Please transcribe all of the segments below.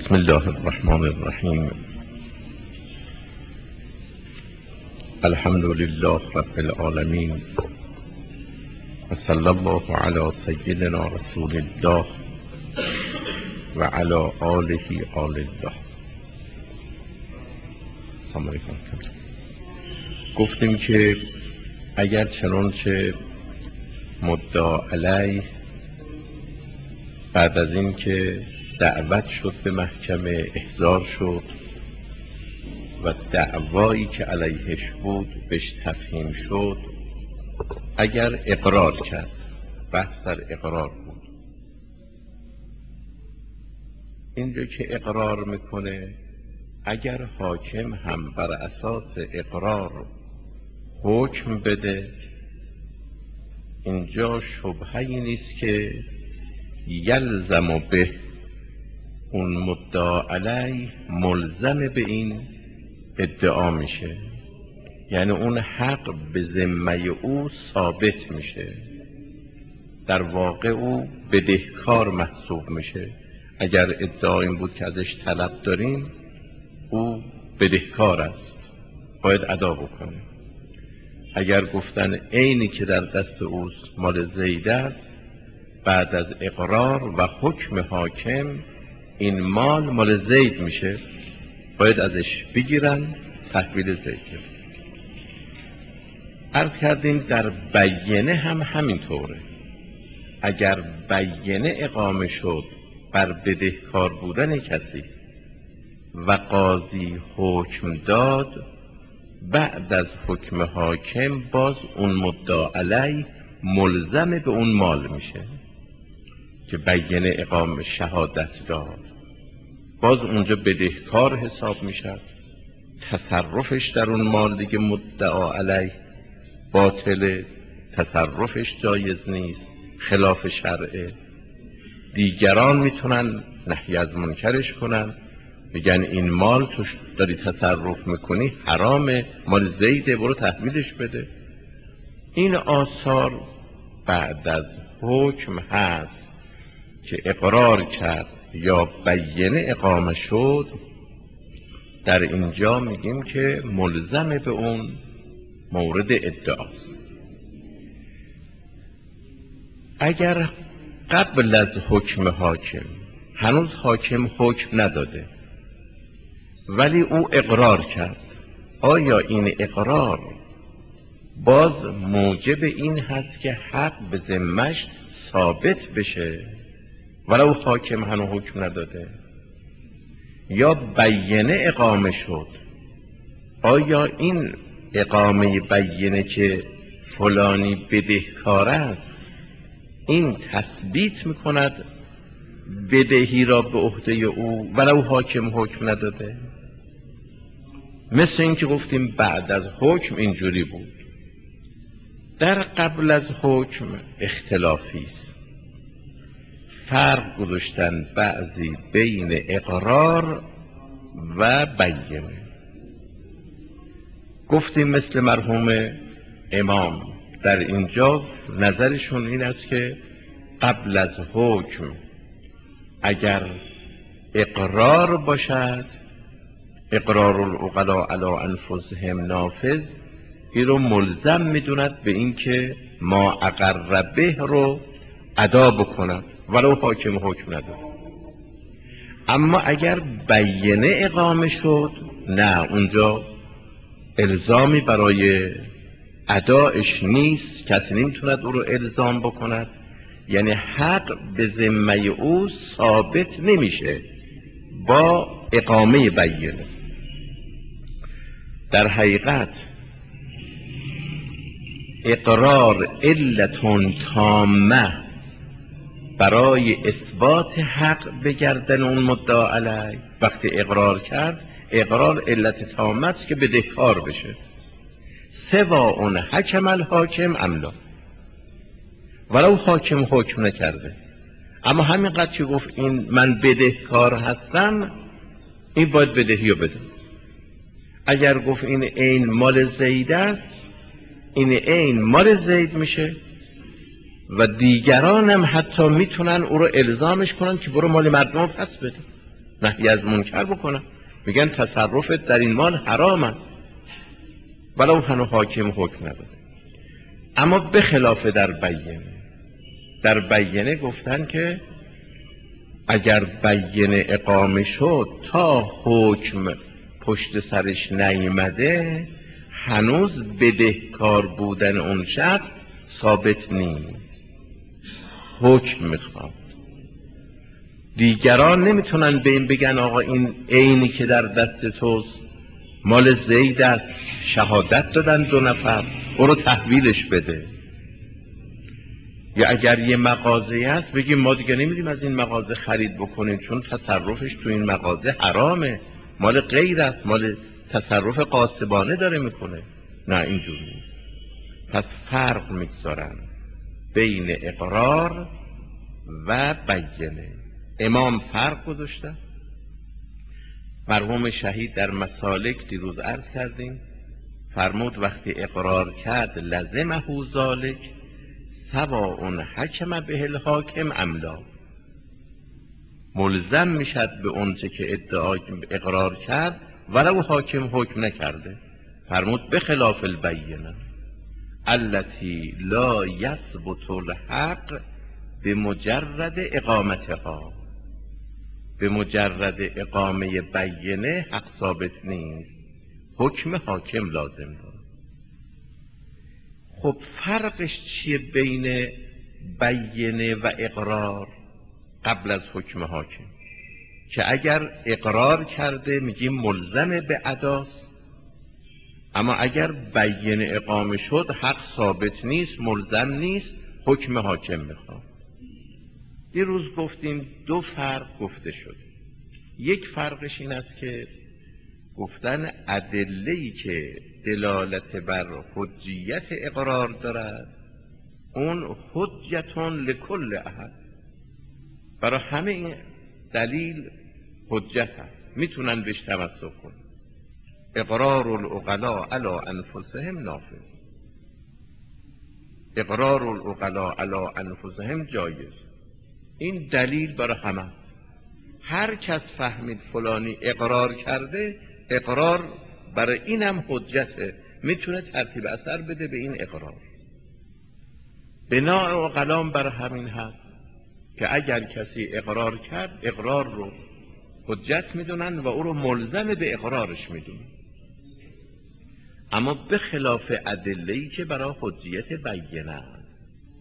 بسم الله الرحمن الرحیم. الحمد لله رب العالمین و صلی الله علی سیدنا رسول الله و علی آله آل الله. سلام علیکم. گفتیم که اگر چنانچه مدعا علیه بعد از این که دعوت شد به محکمه، احضار شد و دعوایی که علیهش بود بهش تفهیم شد، اگر اقرار کرد، بحث در اقرار بود، اینجا که اقرار میکنه اگر حاکم هم بر اساس اقرار حکم بده، اینجا شبهه‌ای نیست که یلزم به اون مدعا علیه ملزم به این ادعا میشه، یعنی اون حق به ذمه او ثابت میشه، در واقع او بدهکار محسوب میشه. اگر ادعا این بود که ازش طلب داریم، او بدهکار است، باید ادا بکنه. اگر گفتن عینی که در دست اوست مال زید است، بعد از اقرار و حکم حاکم این مال زید میشه، باید ازش بگیرن، تحویل زید کنن. عرض کردیم در بیینه هم همینطوره. اگر بیینه اقامه شد بر بدهکار بودن کسی و قاضی حکم داد، بعد از حکم حاکم باز اون مدعا علیه ملزم به اون مال میشه که بیینه اقامه شهادت داد، باز اونجا بدهکار حساب میشه. تصرفش در اون مال دیگه مدعا علیه باطله، تصرفش جایز نیست، خلاف شرعه. دیگران میتونن نهی از منکرش کنن، بگن این مال تو داری تصرف میکنی حرامه، مال زیده، برو تحویلش بده. این آثار بعد از حکم هست که اقرار کرد یا بیینه اقامه شد، در اینجا میگیم که ملزم به اون مورد ادعاست. اگر قبل از حکم حاکم، هنوز حاکم حکم نداده ولی او اقرار کرد، آیا این اقرار باز موجب این هست که حق به ذمه‌اش ثابت بشه ولو حاکم هنوز حکم نداده؟ یا بیینه اقامه شد، آیا این اقامه بیینه که فلانی بدهکار است، این تثبیت میکند بدهی را به عهده او ولو حاکم حکم نداده؟ مثل این که گفتیم بعد از حکم اینجوری بود. در قبل از حکم اختلافی است، فرق گذاشتن بعضی بین اقرار و بیینه. گفتیم مثل مرحوم امام در اینجا نظرشون این است که قبل از حکم اگر اقرار باشد، اقرار العقلاء علی انفسهم نافذ، این رو ملزم میدوند به این که ما اقر به رو ادا بکند ولو حاکم حکم نداد. اما اگر بیینه اقامه شد، نه، اونجا الزامی برای ادایش نیست، کسی نمیتوند او رو الزام بکند، یعنی حق به ذمه او ثابت نمیشه با اقامه بیینه. در حقیقت اقرار علت تامه برای اثبات حق بگردن اون مدعا علیه. وقتی اقرار کرد، اقرار علت تامه است که بدهکار بشه، سوا اون حکم الحاکم املا، ولو حاکم حکم نکرده. اما همینقدر که گفت این من بدهکار هستم، این باید بدهی رو بده. اگر گفت این عین مال زید است، این عین مال زید میشه و دیگران هم حتی میتونن او رو الزامش کنن که برو مال مردم پس بده. نهی از منکر بکنن، میگن تصرفت در این مال حرام است ولو هنو حاکم حکم نداره. اما به خلاف در بیینه گفتن که اگر بیینه اقامه شد تا حکم پشت سرش نیامده هنوز بدهکار بودن اون شخص ثابت نیست، حکم میخواد. دیگران نمیتونن به این بگن آقا این عینی که در دست توست مال زید است، شهادت دادن 2 نفر، برو تحویلش بده. یا اگر یه مغازه است بگیم ما دیگه نمیدیم از این مغازه خرید بکنیم چون تصرفش تو این مغازه حرامه، مال غیر است، مال تصرف غاصبانه داره میکنه. نه اینجور نیست. پس فرق میگذارن بین اقرار و بیینه. امام فرق گذاشته. مرحوم شهید در مسالک دیروز عرض کردیم فرمود وقتی اقرار کرد لزمه ذالک سواء حکم به الحاکم ام لا، ملزم میشد به اونچه که ادعا اقرار کرد ولو حاکم حکم نکرده. فرمود به خلاف البینه التي لا یثبت الحق به مجرد اقامتها، به مجرد اقامه بیینه حق ثابت نیست، حکم حاکم لازم داره. خب فرقش چیه بین بیینه و اقرار قبل از حکم حاکم؟ که اگر اقرار کرده میگیم ملزم به اداست، اما اگر بیینه اقامه شد حق ثابت نیست، ملزم نیست، حکم حاکم میخواد. دیروز گفتیم 2 فرق گفته شد. یک فرقش این است که گفتن ادله‌ای که دلالت بر حجیت اقرار دارد اون حجتون لکل احد، برای همه این دلیل حجت هست، میتونن بهش تمسک کنن. اقرار العقلاء علی انفسهم نافذ، اقرار العقلاء علی انفسهم جایز. این دلیل برای همه، هر کس فهمید فلانی اقرار کرده، اقرار برای اینم حجته، میتونه ترتیب اثر بده به این اقرار. بناء عقلام برای همین هست که اگر کسی اقرار کرد اقرار رو حجت میدونن و او رو ملزم به اقرارش میدونن. اما به خلاف ادله‌ای که برای حجیت بیینه است.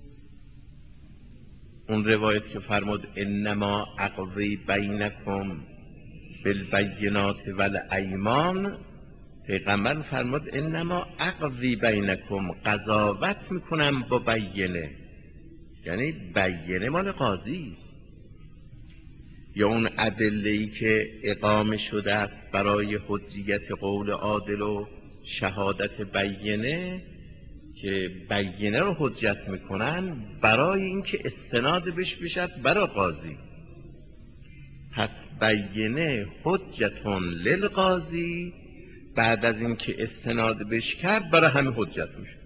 اون روایت که فرمود انما اقضی بینکم بالبینات والایمان، پیغمبر فرمود انما اقضی بینکم، قضاوت میکنم با بیینه، یعنی بیینه مال قاضی است. یا اون ادله‌ای که اقامه شده است برای حجیت قول عادل و شهادت بیینه که بیینه رو حجت میکنن برای اینکه استناد بش بشد برای قاضی. پس بیینه حجتون للقاضی، بعد از اینکه استناد بش کرد برای همه حجت میشه.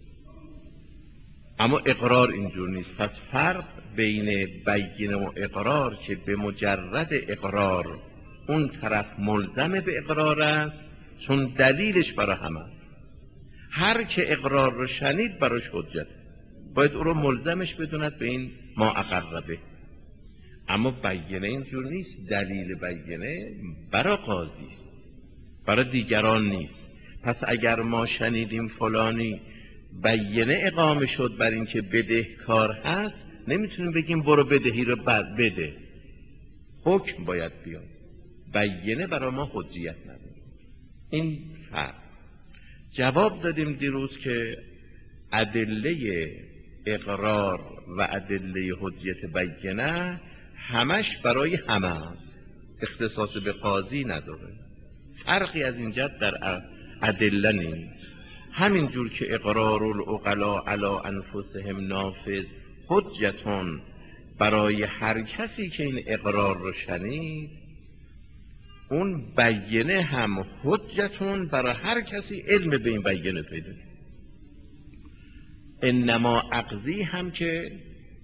اما اقرار اینجور نیست. پس فرق بین بیینه و اقرار که به مجرد اقرار اون طرف ملزم به اقرار است چون دلیلش برای همه است. هر که اقرار رو شنید براش حجت، باید او رو ملزمش بدوند به این ما اقربه. اما بیینه اینجور نیست، دلیل بیینه برای قاضی است، برای دیگران نیست. پس اگر ما شنیدیم فلانی بیینه اقامه شد بر اینکه بدهکار هست، نمیتونیم بگیم برو بدهی رو بده، حکم باید بیاد، بیینه برای ما حجیت نداره. این فرق. جواب دادیم دیروز که ادله اقرار و ادله حجیت بیینه همش برای همه است، اختصاص به قاضی نداره. فرقی از این جهت در ادله نیست. همین جور که اقرار العقلاء علی انفسهم نافذ حجتون برای هر کسی که این اقرار رو شنید، اون بیینه هم حجتون برای هر کسی علم به این بیینه پیدا. انما اقضی هم که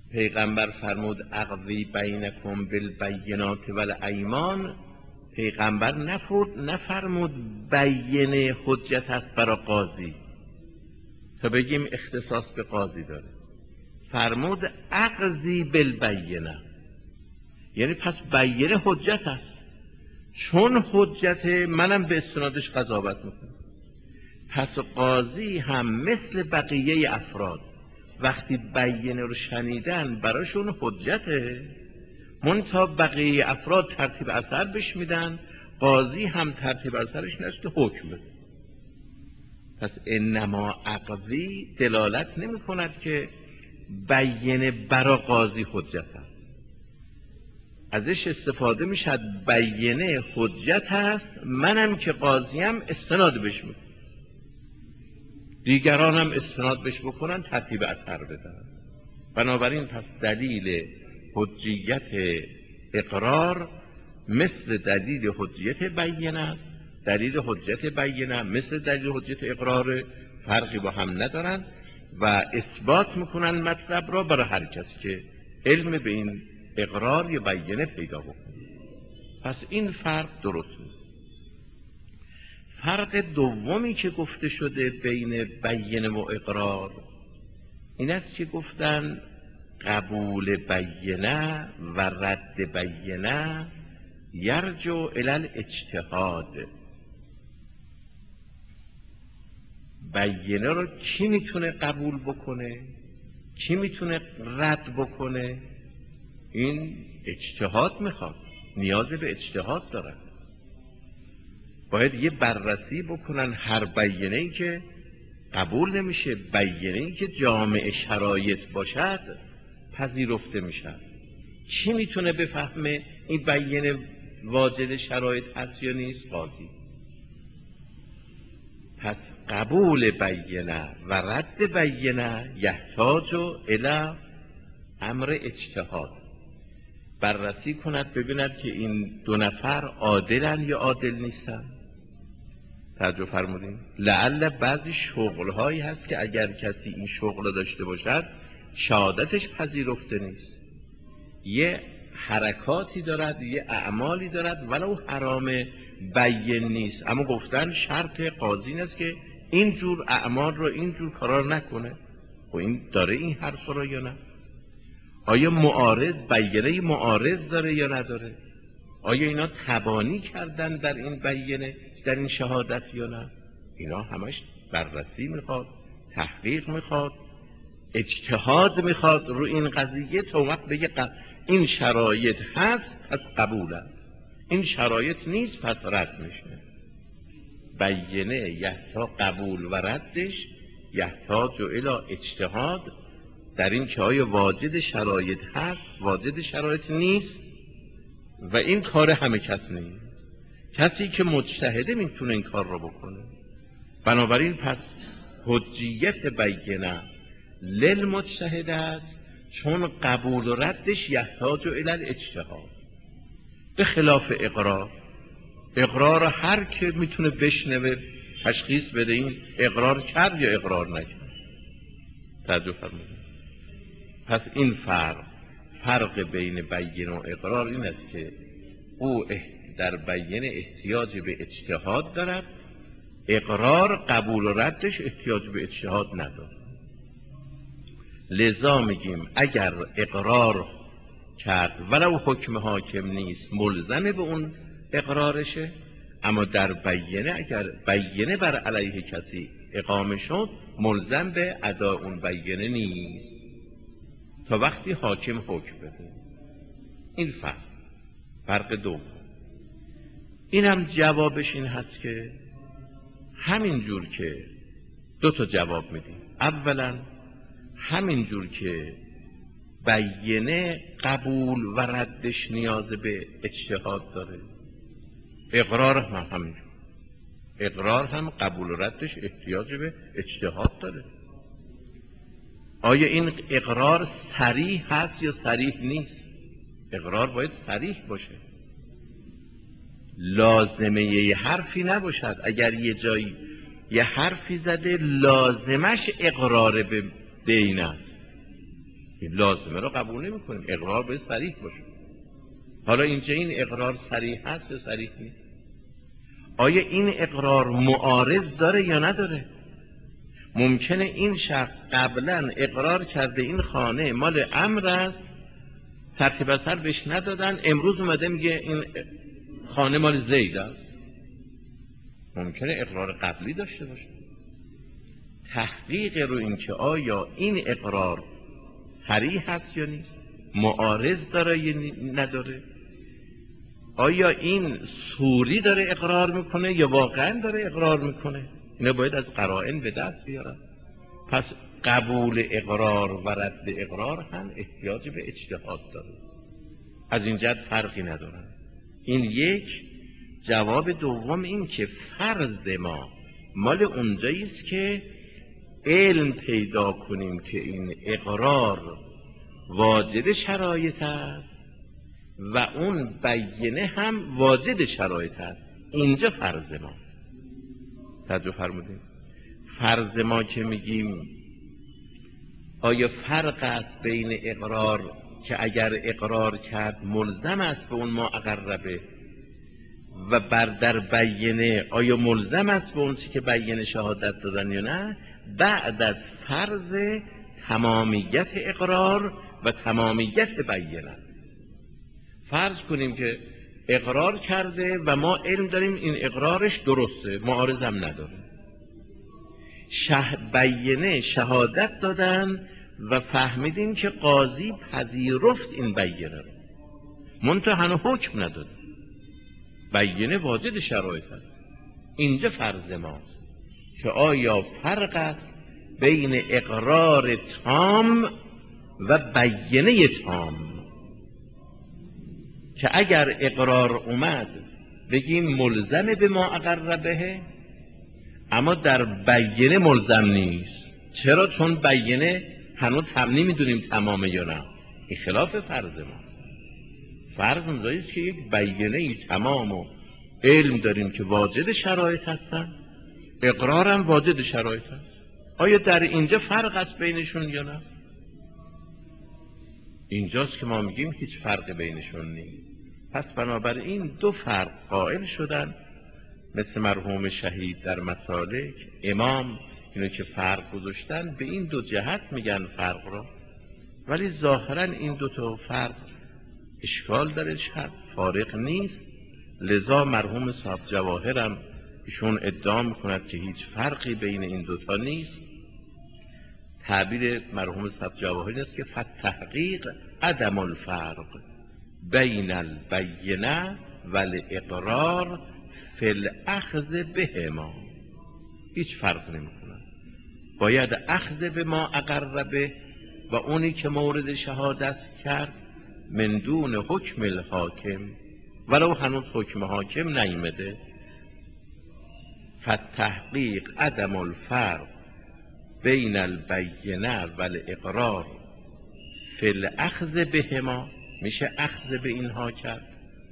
پیغمبر فرمود اقضی بینکم بالبینات والایمان. پیغمبر نفرمود بیینه حجت است برای قاضی تا بگیم اختصاص به قاضی داره، فرمود اقضی بالبینه، یعنی پس بیینه حجت است، چون حجت منم به استنادش قضاوت میکنم. پس قاضی هم مثل بقیه افراد وقتی بیینه رو شنیدن براشون حجته، منتها بقیه افراد ترتیب اثر بش میدن، قاضی هم ترتیب اثرش نست که حکم بده. پس انما اقضی دلالت نمی کند که بیینه برا قاضی حجت است، ازش استفاده میشد بیینه حجت است، منم که قاضیم استناد بش میکنم، دیگرانم استناد بش بکنن ترتیب اثر بدن. بنابراین پس دلیل حجیت اقرار مثل دلیل حجیت بیینه است، دلیل حجت بیینه مثل دلیل حجت اقرار، فرقی با هم ندارن و اثبات میکنن مطلب را برای هر کسی که علم به این اقرار یا بیینه پیدا بکنه. پس این فرق درست نیست. فرق دومی که گفته شده بین بیینه و اقرار این است که گفتن قبول بیینه و رد بیینه یرجع الی الاجتهاد. بیینه رو کی میتونه قبول بکنه، کی میتونه رد بکنه؟ این اجتهاد میخواد، نیاز به اجتهاد دارن، باید یه بررسی بکنن. هر بیینه‌ای که قبول نمیشه، بیینه‌ای که جامع شرایط باشد پذیرفته میشه. کی میتونه بفهمه این بیینه واجد شرایط هست یا نیست؟ قاضی. پس قبول بیینه و رد بیینه یحتاج الی امر اجتهاد. بررسی کند ببیند که این دو نفر عادلن یا عادل نیستن. توجه فرمودین؟ لعل بعضی شغلهایی هست که اگر کسی این شغل رو داشته باشد شهادتش پذیرفته نیست، یه حرکاتی دارد، یه اعمالی دارد ولو حرام بیین نیست، اما گفتن شرط قاضی این است که اینجور اعمال رو اینجور کارا رو نکنه. و این داره این حرف رو یا نه؟ آیا معارض بیینه معارض داره یا نداره؟ آیا اینا تبانی کردن در این بیینه، در این شهادت یا نه؟ اینا همش بررسی میخواد، تحقیق میخواد، اجتهاد میخواد رو این قضیه تا وقت بگه این شرایط هست پس قبول است، این شرایط نیست پس رد میشه. بیینه یحتا قبول و ردش یحتاج الی اجتهاد، در این که آیا واجد شرایط هست واجد شرایط نیست، و این کار همه کس نیست. کسی که مجتهده میتونه این کار رو بکنه. بنابراین پس حجیت بیینه للمجتهد است، چون قبول و ردش یحتاج الی الاجتهاد، به خلاف اقرار. اقرار هر که میتونه بشنوه تشخیص بده این اقرار کرد یا اقرار نکرد. توجه فرمودید؟ پس این فرق بین بیینه و اقرار این است که او در بیینه احتیاج به اجتهاد دارد، اقرار قبول و ردش احتیاج به اجتهاد ندارد. لذا میگیم اگر اقرار کرد ولو حکم حاکم نیست ملزم به اون اقرارشه، اما در بیینه اگر بیینه بر علیه کسی اقامه شد ملزم به ادا اون بیینه نیست تا وقتی حاکم حکم بده. این فرق دوم. این هم جوابش این هست که همین جور که دو تا جواب میدیم. اولا همین جور که بیینه قبول و ردش نیاز به اجتهاد داره، اقرار هم همینجور. اقرار هم قبول و ردش احتیاج به اجتهاد داره. آیا این اقرار صریح هست یا صریح نیست؟ اقرار باید صریح باشه، لازمه یه حرفی نباشد. اگر یه جایی یه حرفی زده لازمش اقرار به دین است، این لازمه رو قبول نمی کنیم. اقرار باید صریح باشه. حالا اینجا این اقرار صریح هست یا صریح نیست؟ آیا این اقرار معارض داره یا نداره؟ ممکنه این شخص قبلا اقرار کرده این خانه مال عمرو است، ترتیب اثر بهش ندادن، امروز اومده میگه این خانه مال زید است. ممکنه اقرار قبلی داشته باشه. تحقیق رو این که آیا این اقرار صریح هست یا نیست، معارض داره یا نداره، آیا این صوری داره اقرار میکنه یا واقعا داره اقرار میکنه، اینا باید از قرائن به دست بیارن. پس قبول اقرار و رد اقرار هم احتیاج به اجتهاد داره، از این جهت فرقی نداره. این یک. جواب دوم این که فرض ما مال اونجایی است که علم پیدا کنیم که این اقرار واجد شرایط است و اون بینه هم واجد شرایط است. اینجا فرض ما. توجه فرمودیم؟ فرض ما که میگیم آیا فرق است بین اقرار که اگر اقرار کرد ملزم است به اون ما اقربه و در بینه آیا ملزم است به اون چی که بینه شهادت دادن یا نه، بعد از فرض تمامیت اقرار و تمامیت بینه. فرض کنیم که اقرار کرده و ما علم داریم این اقرارش درسته، معارض هم نداره، بینه شهادت دادن و فهمیدیم که قاضی پذیرفت این بینه رو، منتها هنوز حکم نداده، بینه واجد شرایط است. اینجا فرض ماست که آیا فرق است بین اقرار تام و بینه تام، که اگر اقرار اومد بگیم ملزم به ما اقربه اما در بینه ملزم نیست. چرا؟ چون بینه هنوز هم نمیدونیم تمامه یا نه. این خلاف فرض ما. فرض اونجایی است که یک بینه تمام و علم داریم که واجد شرایط هستن، اقرارم واجد شرایط هست. آیا در اینجا فرق است بینشون یا نه؟ اینجاست که ما میگیم هیچ فرق بینشون نیست. پس بنابراین دو فرق قائل شدن، مثل مرحوم شهید در مسالک امام اینو که فرق گذاشتن به این دو جهت میگن فرق رو، ولی ظاهرا این دو تا فرق اشکال درش هست، فارق نیست. لذا مرحوم صاحب جواهرم ایشون ادعا میکند که هیچ فرقی بین این دوتا نیست. تعبیر مرحوم صاحب جواهری است که فتحقیق عدم الفرق بین البینه و الاقرار فی الاخذ بهما. هیچ فرق نمیکنه، باید اخذ به ما اقربه و اونی که مورد شهادت کرد من دون حکم الحاکم، ولو هنوز حکم حاکم نیامده. فتحقیق عدم الفرق بین البینه و الاقرار فی الاخذ بهما، میشه اخذ به اینها کرد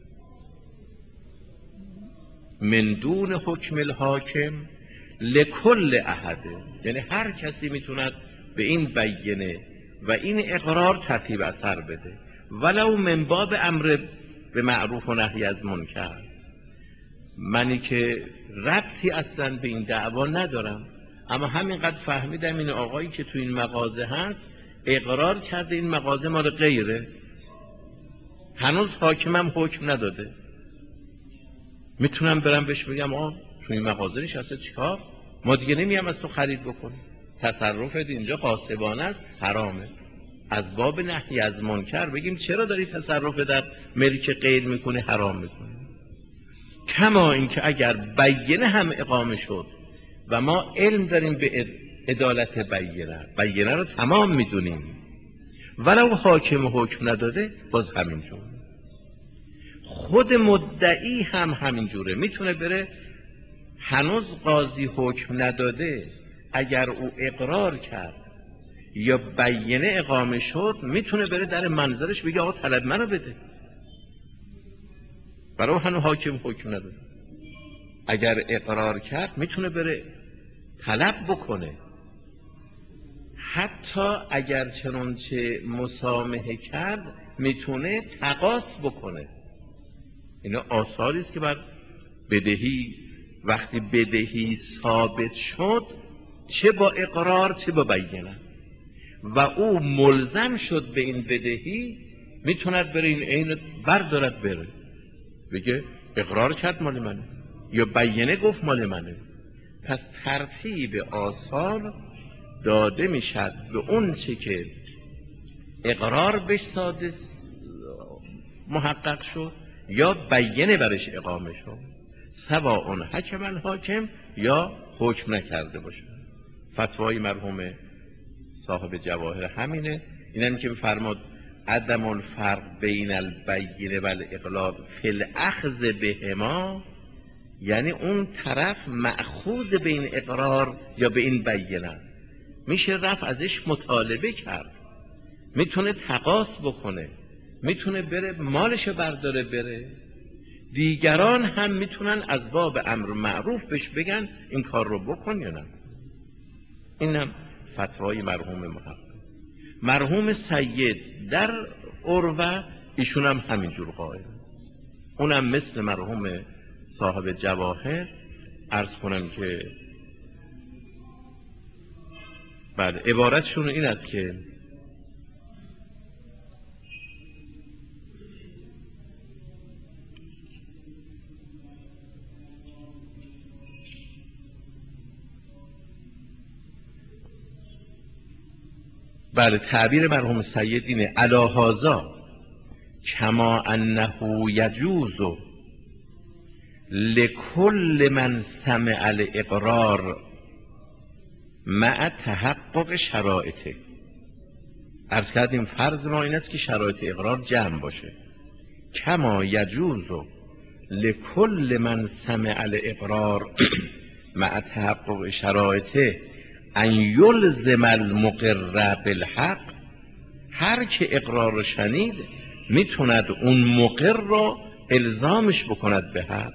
من دون حکم الحاکم لکل احده، یعنی هر کسی میتوند به این بینه و این اقرار ترتیب اثر بده، ولو من باب امر به معروف و نهی از منکر. منی که ربطی اصلا به این دعوا ندارم، اما همینقدر فهمیدم این آقایی که تو این مغازه هست اقرار کرده این مغازه مال غیره، هنوز حاکمم حکم نداده، میتونم برم بهش بگم تو این مغازه نشسته چیکار، ما دیگه نمیم از تو خرید بکنیم، تصرفت اینجا غاصبانه است، حرامه. از باب نهی از منکر بگیم چرا داری تصرف در ملک غیر میکنی، حرام میکنی. کما اینکه اگر بینه هم اقامه شد و ما علم داریم به عدالت بینه رو تمام میدونیم، ولو حاکم حکم نداده باز همینجور. خود مدعی هم همینجوره، میتونه بره هنوز قاضی حکم نداده، اگر او اقرار کرد یا بینه اقامه شد میتونه بره در منظرش بگه آقا طلب منو بده، برای هنوز حاکم حکم نداده. اگر اقرار کرد میتونه بره طلب بکنه، حتی اگر چنانچه مسامحه کرد میتونه تقاص بکنه. اینا آثاری است که بر بدهی، وقتی بدهی ثابت شد چه با اقرار چه با بینه و او ملزم شد به این بدهی، میتوند بره این عین بردارد بره بگه اقرار کرد مال منه یا بینه گفت مال منه. پس ترتیب آثار داده میشد به اون چه که اقرار بهش ساده محقق شد یا بینه برش اقامه شد، سواء حکم الحاکم یا حکم نکرده باشه. فتوای مرحوم صاحب جواهر همینه. اینم که فرمود عدم الفرق بین البینه و الاقلال فی الاخذ بهما، یعنی اون طرف مأخوذ به این اقرار یا به این بینه است، میشه رفت ازش مطالبه کرد، میتونه تقاص بکنه، میتونه بره مالش برداره بره. دیگران هم میتونن از باب امر معروف بهش بگن این کار رو بکن یا نه. اینم فتوای مرحوم محقق. مرحوم سید در عروه ایشون هم همینجور قائل، اونم مثل مرحوم صاحب جواهر. عرض کنم که بله عبارتشون این است که بله تعبیر مرحوم سید اینه علی هذا کما انه یجوز لکل من سمع الاقرار مع تحقق شرایطه. عرض کردیم فرض ما این است که شرایط اقرار جمع باشه. کما یجوز لکل من سمع الاقرار مع تحقق شرایطه ان یلزم المقر بالحق، هر که اقرار رو شنید میتوند اون مقر رو الزامش بکند به حق.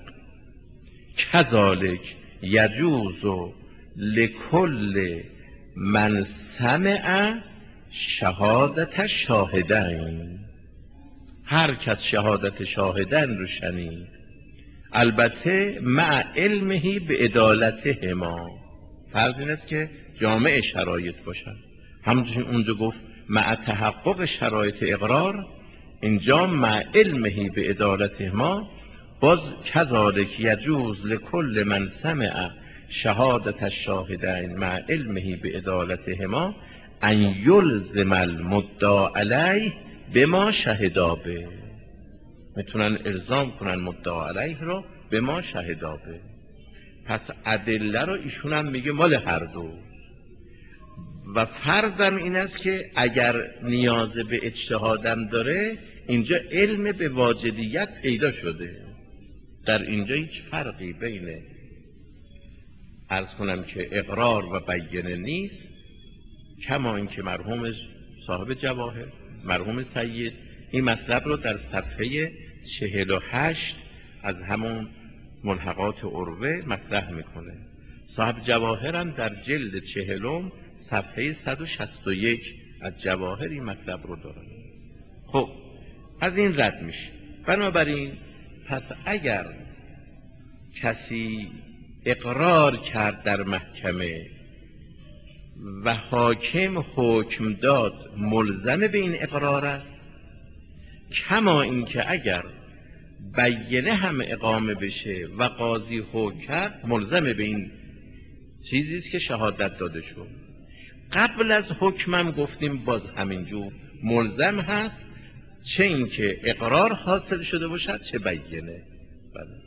کذالک یجوز لکل من سمع شهادت شاهدین، هر کس شهادت شاهدین رو شنید، البته مع علمه به عدالتهما، فرض این است که جامع شرایط باشن. همونجور اونجا گفت مع تحقق شرایط اقرار، اینجا مع علمه به عدالتهما. باز کذالک یجوز لکل من سمع شهادت الشاهدین مع علمه به عدالتهما ان یلزم المدعی علیه بما شهدا به، میتونن الزام کنن مدعی علیه رو به ما شهدا به. پس ادله رو ایشون هم میگه مال هر دو. و فرضم این است که اگر نیاز به اجتهادم داره، اینجا علم به واجدیت پیدا شده، در اینجا هیچ فرقی بین عرض کنم که اقرار و بینه نیست. کما اینکه مرحوم صاحب جواهر مرحوم سید این مطلب رو در صفحه 48 از همون ملحقات عروه مطرح میکنه. صاحب جواهر هم در جلد 40 صفحه 161 از جواهر این مطلب رو داره. خب از این رد میشه. بنابراین پس اگر کسی اقرار کرد در محکمه و حاکم حکم داد، ملزم به این اقرار است. کما اینکه اگر بینه هم اقامه بشه و قاضی حکم کرد، ملزم به این چیزی است که شهادت داده شد. قبل از حکمم گفتیم باز همینجور ملزم هست، چه اینکه اقرار حاصل شده باشد چه بینه. بله.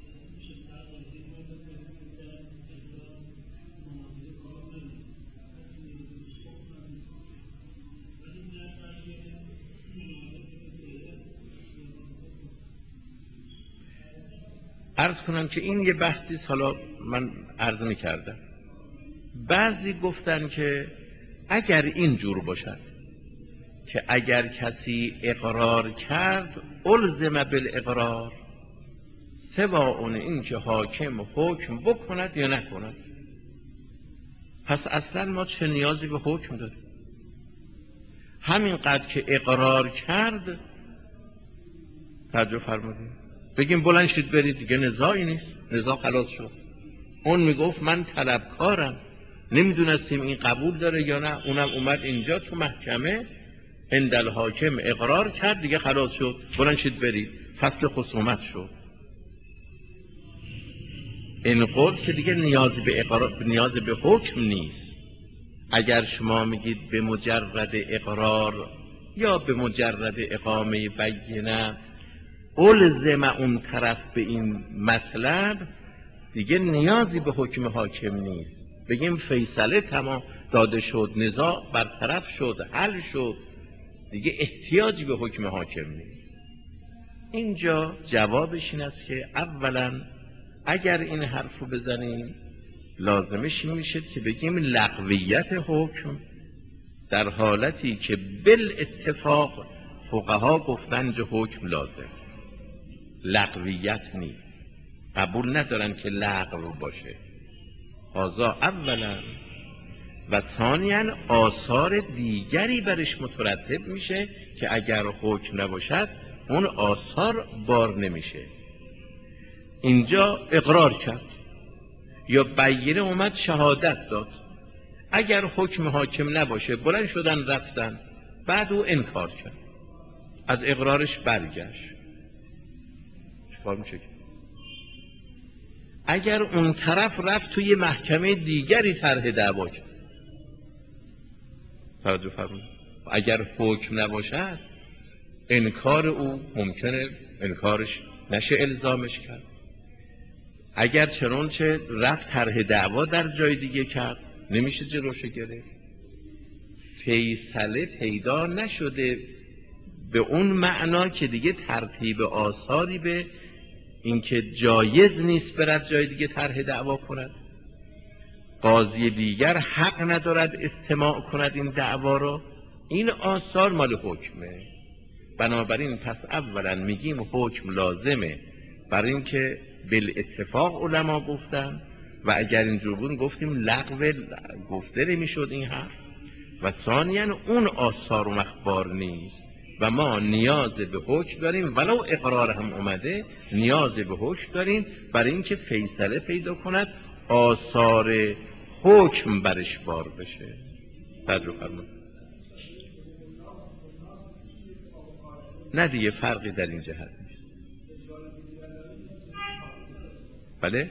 عرض کنم که این یه بحثی حالا من عرض می‌کردم. بعضی گفتن که اگر این جور باشد که اگر کسی اقرار کرد الزم بالاقرار، سواء این که حاکم حکم بکند یا نکند، پس اصلا ما چه نیازی به حکم داریم؟ همینقدر که اقرار کرد، توجه فرمودید، بگیم بلند شید برید، دیگه نزاعی نیست، نزاع خلاص شد. اون میگفت من طلبکارم، نمیدونستیم این قبول داره یا نه، اونم اومد اینجا تو محکمه عند الحاکم اقرار کرد، دیگه خلاص شد، بلند شید برید، فصل خصومت شد. این قول که دیگه نیاز به حکم نیست. اگر شما میگید به مجرد اقرار یا به مجرد اقامه بینه الزم اون طرف به این مطلب، دیگه نیازی به حکم حاکم نیست. بگیم فیصله تمام داده شد، نزاع برطرف شد، حل شد، دیگه احتیاجی به حکم حاکم نیست. اینجا جوابش این است که اولا اگر این حرف رو بزنیم لازمش این میشه که بگیم لغویت حکم در حالتی که بالاتفاق فقها گفتن حکم لازم، لغویت نیست، قبول ندارن که لغو باشه. هذا اولا. و ثانیاً آثار دیگری برش مترتب میشه که اگر حکم نباشد اون آثار بار نمیشه. اینجا اقرار کرد یا بینه اومد شهادت داد، اگر حکم حاکم نباشه بلند شدن رفتن، بعد او انکار کرد، از اقرارش برگشت، چیکار میشه؟ اگر اون طرف رفت توی محکمه دیگری طرح دعوا کرد، توجه فرمایید، اگر حکم نباشد انکار او ممکنه انکارش نشه الزامش کرد. اگر چنانچه رفت طرح دعوا در جای دیگه کرد، نمیشه جلوش گرفت. فیصله پیدا نشده به اون معنا که دیگه ترتیب آثاری به اینکه جایز نیست برد جای دیگه طرح دعوا کند، قاضی دیگر حق ندارد استماع کند این دعوا رو، این آثار مال حکمه. بنابراین پس اولا میگیم حکم لازمه، برای اینکه بالاتفاق علما گفتن و اگر اینجور بود گفتیم لغو گفته نمیشد این حرف. و ثانیاً اون آثار و مخبار نیست و ما نیاز به حکم داریم، ولو اقرار هم اومده نیاز به حکم داریم برای اینکه فیصله پیدا کند، آثار حکم برش بار بشه. تجربه فرمود. نه دیگه فرقی در این جهت نیست. بله؟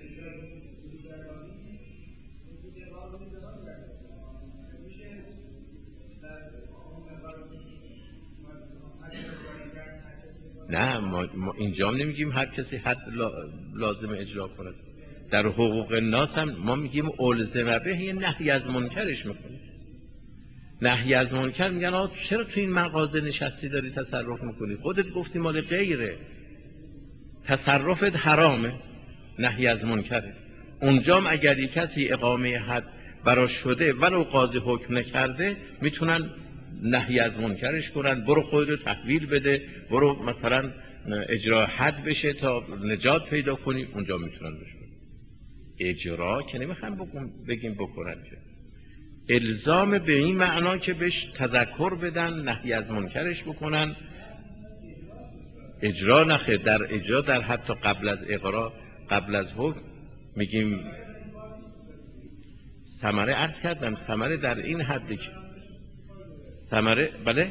نه ما اینجا نمیگیم هر کسی حد لازم اجرا کند. در حقوق الناس هم ما میگیم الزم به، یه نهی از منکرش میکنه. نهی از منکر میگن آقا چرا تو این مغازه نشستی داری تصرف میکنی؟ خودت گفتی مال غیره، تصرفت حرامه، نهی از منکره. اونجام اگر یک کسی اقامه حد براش شده ولو قاضی حکم نکرده، میتونن نهی از منکرش کنن، برو خودت تحویل بده، برو مثلا اجرا حد بشه تا نجات پیدا کنی، اونجا میتونن بشن. اجرا که نمیخوام بگیم بکنن، که الزام به این معنا که بهش تذکر بدن، نهی از منکرش بکنن. اجرا نخه، در اجرا در حتی قبل از اقرار، قبل از حکم میگیم ثمره. عرض کردم ثمره در این حدی که ثمره، بله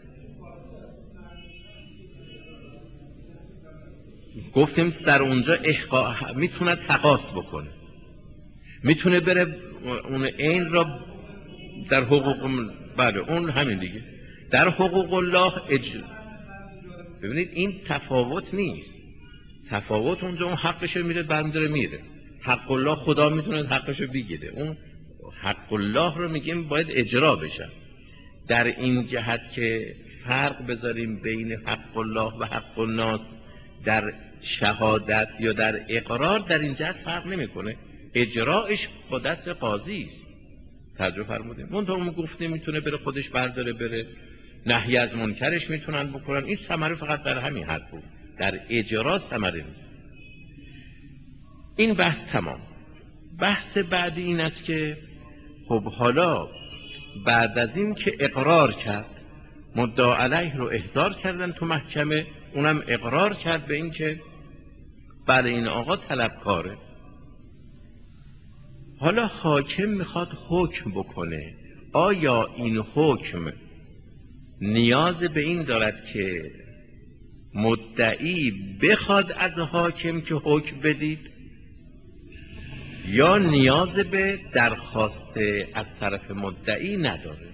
گفتیم در اونجا میتونه تقاص بکنه، میتونه بره اون عین را در حقوق، بله اون همین دیگه در حقوق الله ببینید این تفاوت نیست. تفاوت اونجا اون حقشو میره برمی‌داره میره، حق الله خدا میتونه حقشو بگیره، اون حق الله رو میگیم باید اجرا بشه. در این جهت که فرق بذاریم بین حق الله و حق الناس در شهادت یا در اقرار، در این جهت فرق نمیکنه، اجراش با دست قاضی است. توجه فرمودیم. منتها گفتیم میتونه بره خودش برداره بره، نهی از منکرش میتونن بکنن. این ثمره فقط در همین حد بود، در اجرا ثمره نیست. این بحث تمام. بحث بعدی این است که خب حالا بعد از این که اقرار کرد، مدعا علیه رو احضار کردن تو محکمه، اونم اقرار کرد به این که بله این آقا طلبکاره. حالا حاکم میخواد حکم بکنه، آیا این حکم نیاز به این دارد که مدعی بخواد از حاکم که حکم بدید، یا نیاز به درخواست از طرف مدعی نداره؟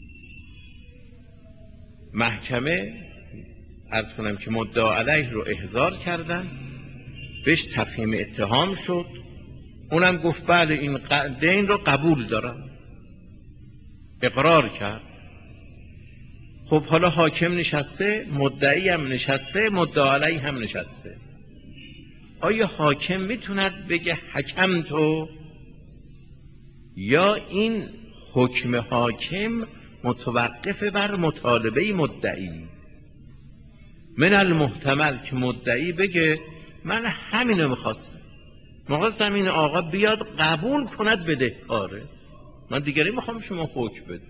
محکمه عرض کنم که مدعا علیه رو احضار کردن، بهش تفهیم اتهام شد، اونم گفت بله این دین رو قبول دارم، اقرار کرد. خب حالا حاکم نشسته، مدعی هم نشسته، مدعا علیه هم نشسته. آیا حاکم میتوند بگه حکم تو، یا این حکم حاکم متوقف بر مطالبه مدعی؟ من المحتمل که مدعی بگه من همینو میخواستم این آقا بیاد قبول کند بدهکاره، من دیگری میخوام شما حکم بده،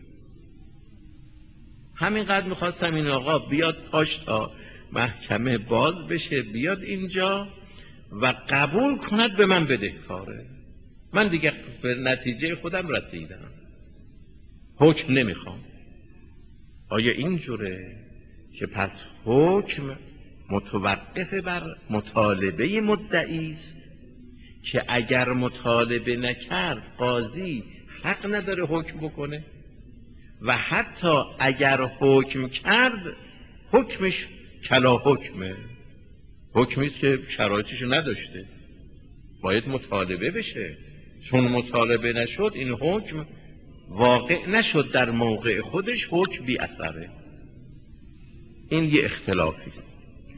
همینقدر میخواستم این آقا بیاد پاش تا محکمه باز بشه، بیاد اینجا و قبول کند به من بدهکاره، من دیگه به نتیجه خودم رسیدم، حکم نمیخوام. آیا اینجوره که پس حکم متوقف بر مطالبه مدعی است که اگر مطالبه نکرد قاضی حق نداره حکم بکنه، و حتی اگر حکم کرد حکمش کلا حکمه، حکمیست که شرایطش نداشته، باید مطالبه بشه، چون مطالبه نشد این حکم واقع نشد در موقع خودش، حکم بی اثره. این یه اختلافی است.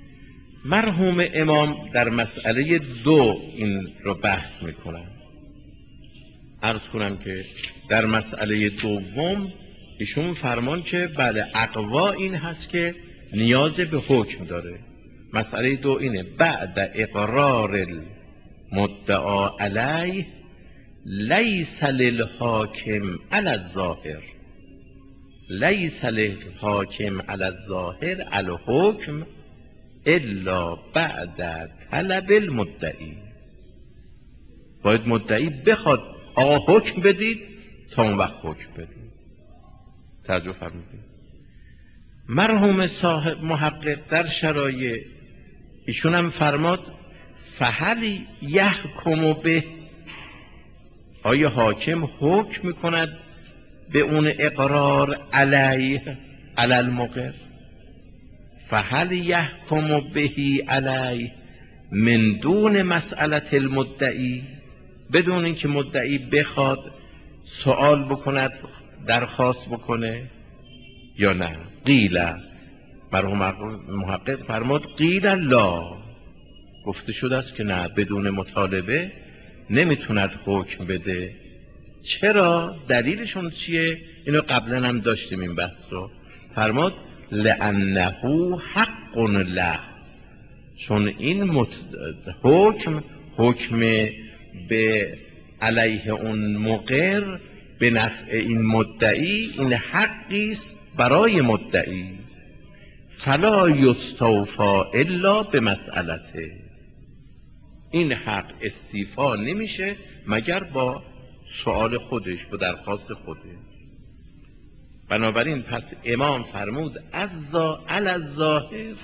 مرحوم امام در مسئله 2 این رو بحث میکنن. عرض کنم که در مسئله دوم ایشون فرمان که بله اقوا این هست که نیاز به حکم داره. مسئله 2 اینه بعد اقرار المدعا علیه لیس للحاکم علی الظاهر، لیس للحاکم علی الظاهر الحکم الا بعد طلب المدعی. باید مدعی بخواد آقا حکم بدید تا اون وقت حکم بدید. توجه فرمودید. مرحوم صاحب محقق در شرایع ایشون هم فرماد فهل یحکم به، آیا حاکم حکم میکند به اون اقرار علیه علی المقر؟ فهل یحکم بهی علیه من دون مسئله المدعی، بدون اینکه مدعی بخواد سوال بکند، درخواست بکنه یا نه؟ قیل، مرحوم محقق فرمود قیل لا، گفته شده است که نه، بدون مطالبه نمیتوند حکم بده. چرا؟ دلیلشون چیه؟ اینو قبلا هم داشتیم این بحث رو. فرمود لانه حق له، چون این حکم به علیه اون مقر به نفع این مدعی، این حقی است برای مدعی. فلا یستوفا الا به مسئلته، این حق استیفا نمیشه مگر با سؤال خودش، با درخواست خودش. بنابراین پس امام فرمود علی الظاهر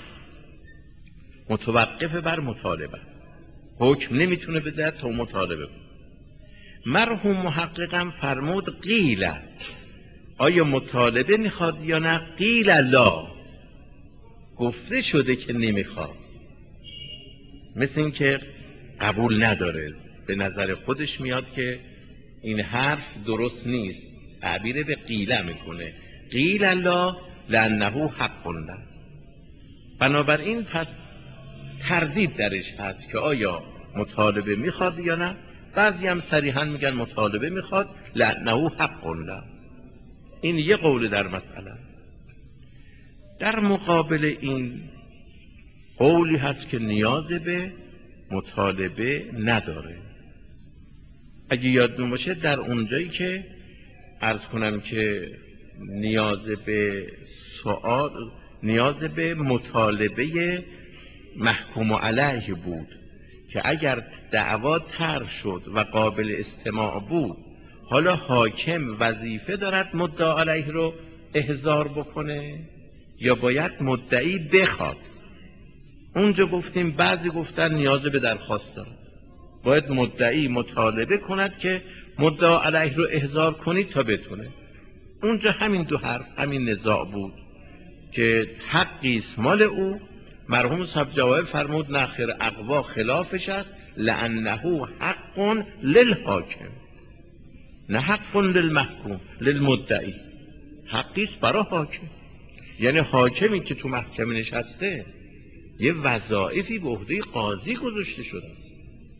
متوقف بر مطالبه است، حکم نمیتونه بده تا مطالبه بود. مرحوم محققم فرمود قیل، آیا مطالبه میخواد یا نه؟ قیل لا، گفته شده که نمیخواد، مثل این که قبول نداره، به نظر خودش میاد که این حرف درست نیست، تعبیر به قیله میکنه، قیل لا لانه حق له. بنابراین پس تردید درش هست که آیا مطالبه میخواد یا نه. بعضی هم صریحا میگن مطالبه میخواد لانه حق له. این یه قول در مسئله. در مقابل این قولی هست که نیاز به مطالبه نداره. اگه یادتون باشه در اونجایی که عرض کنم که نیاز به سؤال، نیاز به مطالبه محکوم علیه بود که اگر دعوا طرح شد و قابل استماع بود، حالا حاکم وظیفه دارد مدعا علیه رو احضار بکنه یا باید مدعی بخواد. اونجا گفتیم بعضی گفتن نیاز به درخواست دارد، باید مدعی مطالبه کند که مدعا علیه رو احضار کنید تا بتونه. اونجا همین دو حرف، همین نزاع بود که حقی است مال او. مرحوم صاحب جواهر فرمود نه خیر، اقوا خلافش است، لانه حق للحاکم نه حق للمحکوم للمدعی. حقی است برای حاکم، یعنی حاکمی که تو محکمه نشسته یه وظایفی به عهده قاضی گذاشته شده است.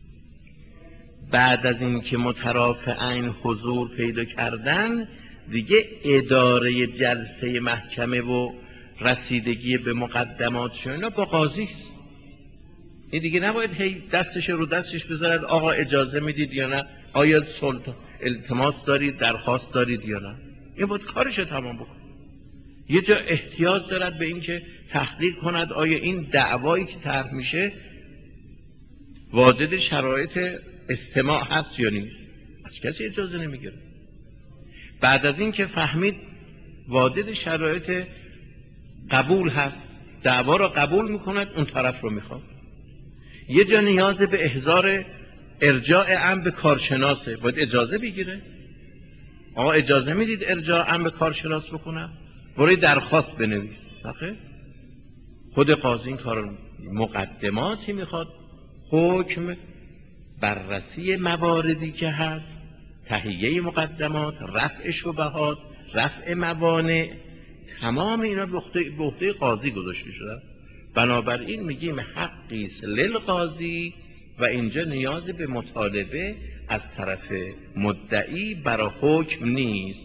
بعد از این که مترافعین حضور پیدا کردن، دیگه اداره جلسه محکمه و رسیدگی به مقدمات اینا با قاضی است. این دیگه نباید هی دستش رو دستش بذارد آقا اجازه میدید یا نه، آیا التماس دارید، درخواست دارید یا نه. این باید کارش رو تمام بکن. یه جا احتیاج دارد به این که تحقیق کند آیا این دعوایی که طرح میشه واجد شرایط استماع هست یا نیست. از کسی اجازه نمیگیره. بعد از این که فهمید واجد شرایط قبول هست، دعوا را قبول میکند، اون طرف رو میخواد. یه جا نیاز به احضار ارجاع امر به کارشناسه، باید اجازه بگیره. آقا اجازه میدید ارجاع امر به کارشناس بکنم؟ برای درخواست بنویس. آخه خود قاضی این کار مقدماتی میخواد، حکم، بررسی مواردی که هست، تهیه مقدمات، رفع شبهات، رفع موانع، تمام اینا به عهده قاضی گذاشته شده. بنابراین میگیم حقی است للقاضی و اینجا نیاز به مطالبه از طرف مدعی برای حکم نیست.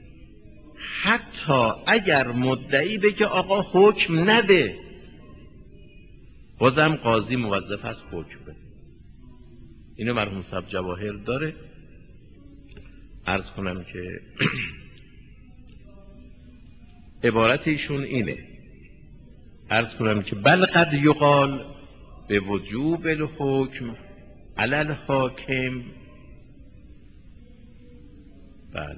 حتی اگر مدعی بگه آقا حکم نده، بازم قاضی موظف است حکم بده. اینو مرحوم صاحب جواهر داره. عرض کنم که عبارت ایشون اینه، عرض کنم که بل قد یقال به وجوب الحکم علی الحاکم. بله،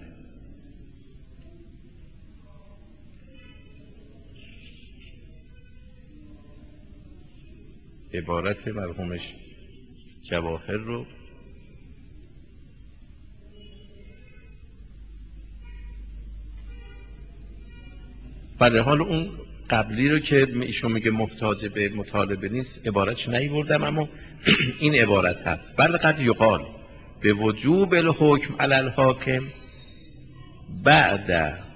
عبارت مرحومش جواهر رو بله، حال اون قبلی رو که ایشون میگه محتاج به مطالبه نیست عبارتش نیوردم، اما این عبارت هست بل قد یقال به وجوب الحکم علی الحاکم بعد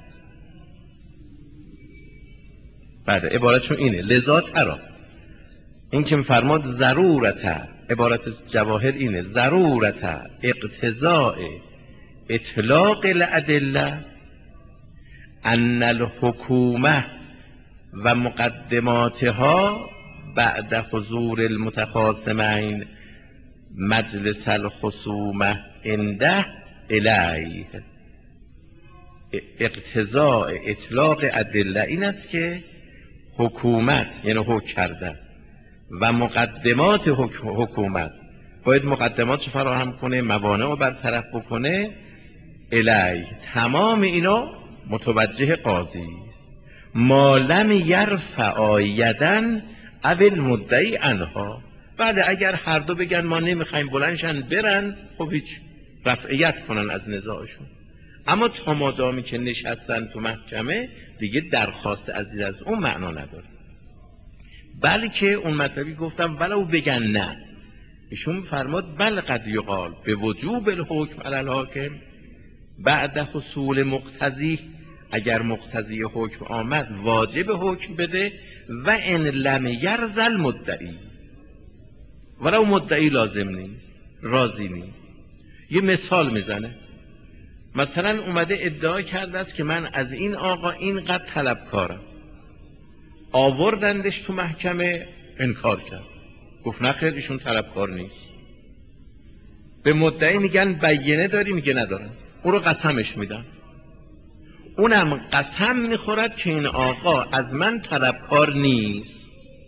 عبارتشون اینه لذا ترا، این که فرماد ضرورت، عبارت جواهر اینه ضرورت اقتضاء اطلاق الادله ان الحکومه و مقدماتها بعد حضور المتخاصمین مجلس الخصومه عنده الیه. اقتضاء اطلاق ادله این است که حکومت یعنی حکم کردن و مقدمات حکومت باید مقدماتش فراهم کنه، موانع رو برطرف بکنه، الیه، تمام اینا متوجه قاضی است. ما لم یرفع یدن او المدعی عنها. بله، اگر هر دو بگن ما نمیخوایم بلندشن برن، خب هیچ، رفعیت کنن از نزاعشون. اما تا مادامی که نشستن تو محکمه دیگه درخواست عزیز از اون معنا نداره. بلکه اون مطلبی گفتم ولو بگن نه، ایشون فرماد بل قد یقال به وجوب الحکم علی الحاکم بعد حصول مقتضی، اگر مقتضی حکم آمد واجب حکم بده و ان لم یرضى المدعی، ولو مدعی لازم نیست، راضی نیست. یه مثال میزنه، مثلا اومده ادعا کرده است که من از این آقا اینقدر طلبکارم، آوردندش تو محکمه انکار کرد، گفت نه خیر ایشون طلبکار نیست. به مدعی میگن بینه داری؟ میگه ندارم. او رو قسمش میدن، اونم قسم میخورد که این آقا از من طلبکار نیست.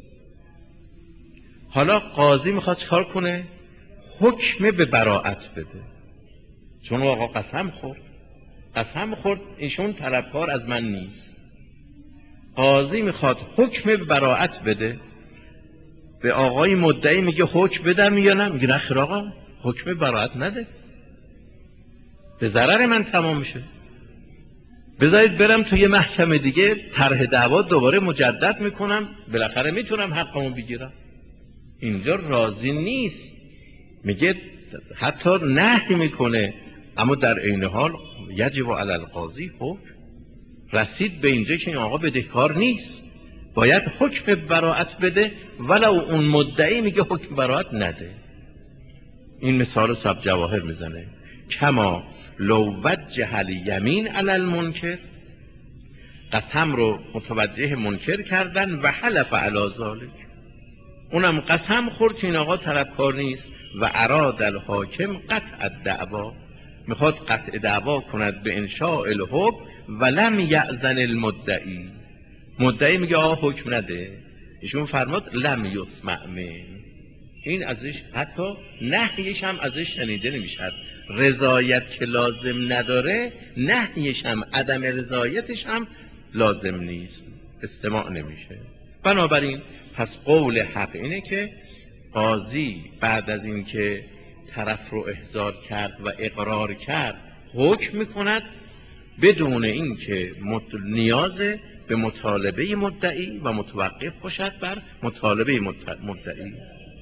حالا قاضی میخواد چکار کنه؟ حکم به براءت بده، چون آقا قسم خورد ایشون طلبکار از من نیست. قاضی میخواد حکم به براءت بده، به آقای مدعی میگه حکم بدم یا نه؟ میگه نخیر آقا، حکم براءت نده، به ضرر من تمام میشه، بذارید برم توی محکمه دیگه طرح دعوا دوباره مجدد میکنم، بالاخره میتونم حقمو بگیرم. اینجا راضی نیست، میگه حتی نهی میکنه، اما در عین حال یجب علی القاضی حکم. رسید به اینجا که این آقا بدهکار نیست، باید حکم براءت بده، ولو اون مدعی میگه حکم براءت نده. این مثال سب جواهر میزنه، کما لو وجه الیمین علی المنکر، قسم رو متوجه منکر کردن و حلف علی ذلک، اونم قسم خورد که این آقا طلبکار نیست و اراد الحاکم قطع الدعوا، میخواد قطع دعوا کند به انشاء الحکم و لم یأذن المدعی، مدعی میگه آقا حکم نده، ایشون فرمود لم یسمع من، این ازش حتی نهیش هم ازش شنیده نمیشد. رضایت که لازم نداره، نهیش هم عدم رضایتش هم لازم نیست، استماع نمیشه. بنابراین پس قول حق اینه که قاضی بعد از اینکه طرف رو احضار کرد و اقرار کرد حکم میکند بدون اینکه نیاز به مطالبه مدعی و متوقف باشد بر مطالبه مدعی.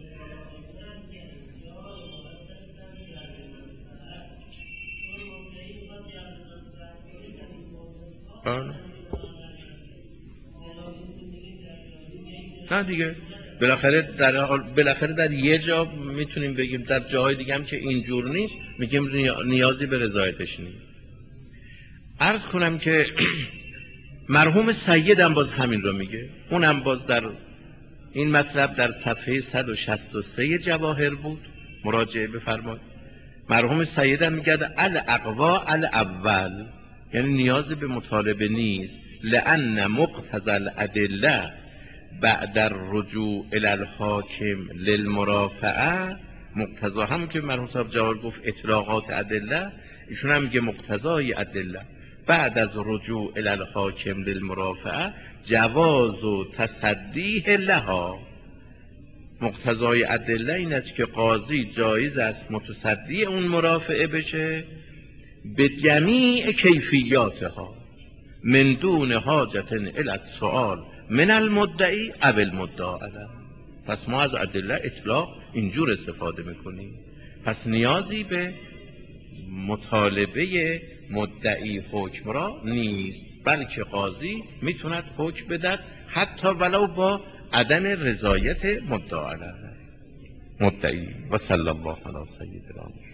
نه دیگه، بالاخره در یه جا میتونیم بگیم، در جاهای دیگه هم که اینجور نیست میگیم نیازی به رضایتش نیست. عرض کنم که مرحوم سید هم باز همین رو میگه، اونم باز در این مطلب در صفحه 163 جواهر بود، مراجعه بفرمایید. مرحوم سید هم میگه الاقوا الاول، یعنی نیازی به مطالبه نیست، لأن مقتضى الادله بعد الرجوع الی الحاکم للمرافعه، مقتضا هم که مرحوم صاحب جواهر گفت اطلاقات ادله، ایشون هم میگه مقتضای ادله بعد از رجوع الی الحاکم للمرافعه جواز و تصدیه لها، مقتضای ادله این است که قاضی جایز است متصدی اون مرافعه بشه به جمیع کیفیاتها من دون حاجت الی السؤال من المدعی او المدعا علیه. پس ما از ادله اطلاق اینجور استفاده میکنیم، پس نیازی به مطالبه مدعی حکم را نیست، بلکه قاضی میتوند حکم بدهد حتی ولو با عدم رضایت مدعی. و صلی الله علی سیدنا